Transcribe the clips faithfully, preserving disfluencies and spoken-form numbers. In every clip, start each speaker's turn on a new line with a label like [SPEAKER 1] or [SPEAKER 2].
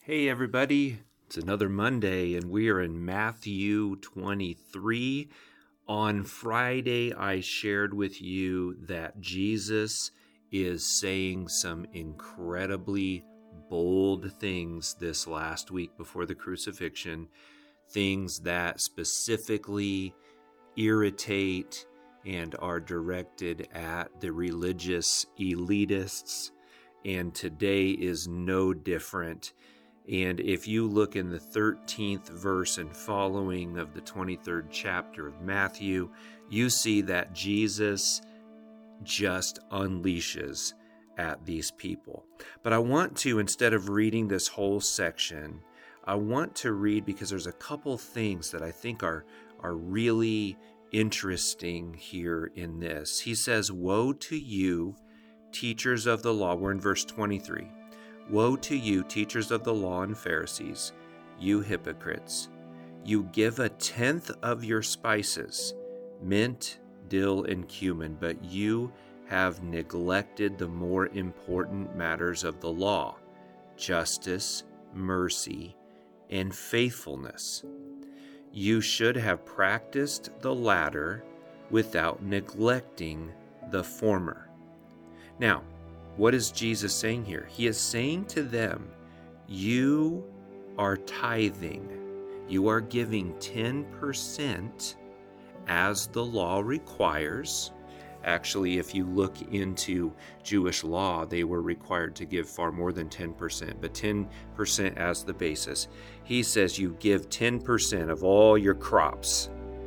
[SPEAKER 1] Hey everybody, it's another Monday and we are in Matthew twenty-three. On Friday, I shared with you that Jesus is saying some incredibly bold things this last week before the crucifixion, things that specifically irritate and are directed at the religious elitists, and today is no different. And if you look in the thirteenth verse and following of the twenty-third chapter of Matthew, you see that Jesus just unleashes at these people. But I want to, instead of reading this whole section, I want to read because there's a couple things that I think are, are really interesting here in this. He says, "Woe to you, teachers of the law." We're in verse twenty-three. "Woe to you, teachers of the law and Pharisees, you hypocrites! You give a tenth of your spices, mint, dill, and cumin, but you have neglected the more important matters of the law, justice, mercy, and faithfulness. You should have practiced the latter without neglecting the former." Now, what is Jesus saying here? He is saying to them, you are tithing. You are giving ten percent as the law requires. Actually, if you look into Jewish law, they were required to give far more than ten percent, but ten percent as the basis. He says you give ten percent of all your crops,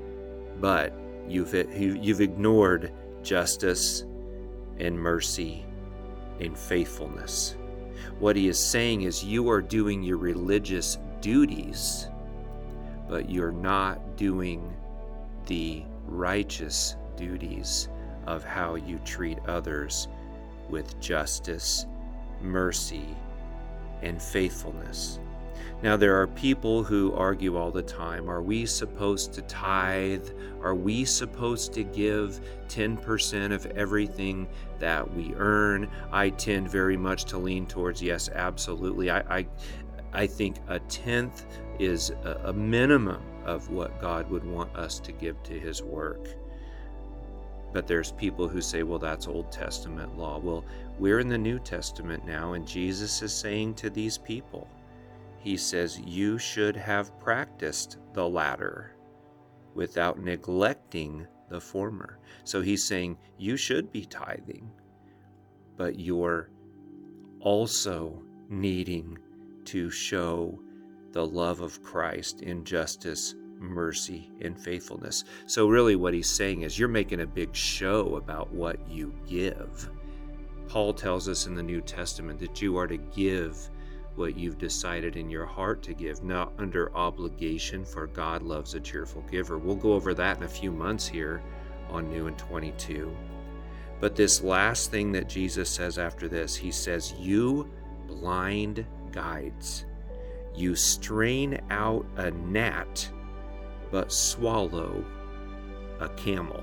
[SPEAKER 1] but you've, you've ignored justice and mercy and faithfulness. What he is saying is you are doing your religious duties, but you're not doing the righteous duties of how you treat others with justice, mercy, and faithfulness. Now, there are people who argue all the time, are we supposed to tithe? Are we supposed to give ten percent of everything that we earn? I tend very much to lean towards yes, absolutely. I I, I think a tenth is a, a minimum of what God would want us to give to his work. But there's people who say, well, that's Old Testament law. Well, we're in the New Testament now, and Jesus is saying to these people, he says, you should have practiced the latter without neglecting the former. So he's saying you should be tithing, but you're also needing to show the love of Christ in justice, mercy, and faithfulness. So really what he's saying is you're making a big show about what you give. Paul tells us in the New Testament that you are to give what you've decided in your heart to give, not under obligation, for God loves a cheerful giver. We'll go over that in a few months here on New in twenty-two. But this last thing that Jesus says after this, he says, you blind guides, you strain out a gnat, but swallow a camel.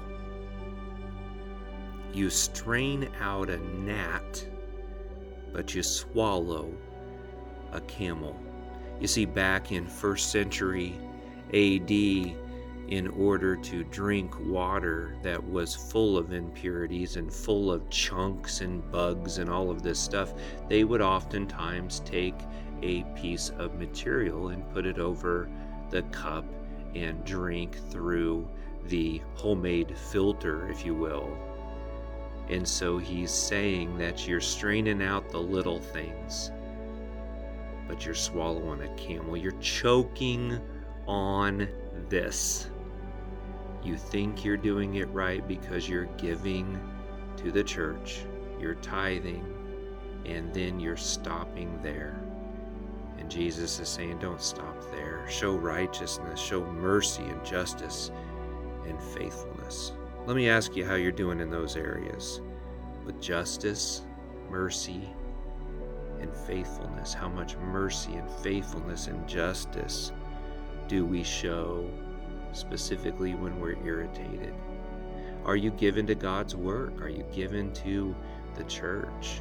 [SPEAKER 1] You strain out a gnat, but you swallow a camel. You see, back in first century A D, in order to drink water that was full of impurities and full of chunks and bugs and all of this stuff, they would oftentimes take a piece of material and put it over the cup and drink through the homemade filter, if you will. And so he's saying that you're straining out the little things, but you're swallowing a camel. You're choking on this. You think you're doing it right because you're giving to the church, you're tithing, and then you're stopping there. And Jesus is saying, don't stop there. Show righteousness, show mercy and justice and faithfulness. Let me ask you how you're doing in those areas. With justice, mercy, and faithfulness. How much mercy and faithfulness and justice do we show specifically when we're irritated? Are you given to God's work? Are you given to the church?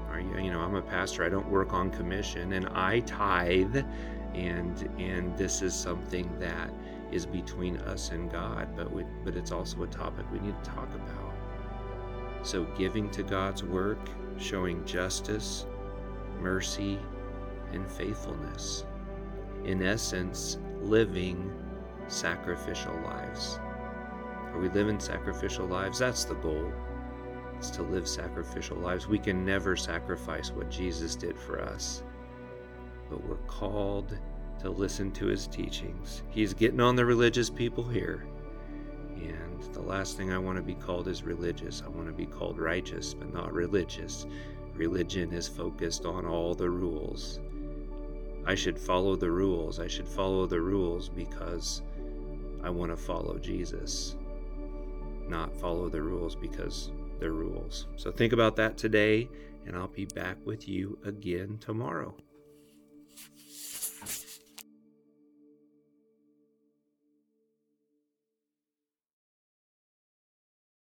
[SPEAKER 1] Are you, you know, I'm a pastor. I don't work on commission, and I tithe, and and this is something that is between us and God, but we, but it's also a topic we need to talk about. So giving to God's work, showing justice, mercy, and faithfulness. In essence, living sacrificial lives. Are we living sacrificial lives? That's the goal. It's to live sacrificial lives. We can never sacrifice what Jesus did for us, but we're called to listen to his teachings. He's getting on the religious people here. And the last thing I want to be called is religious. I want to be called righteous, but not religious. Religion is focused on all the rules. I should follow the rules. I should follow the rules because I want to follow Jesus, not follow the rules because they're rules. So think about that today, and I'll be back with you again tomorrow.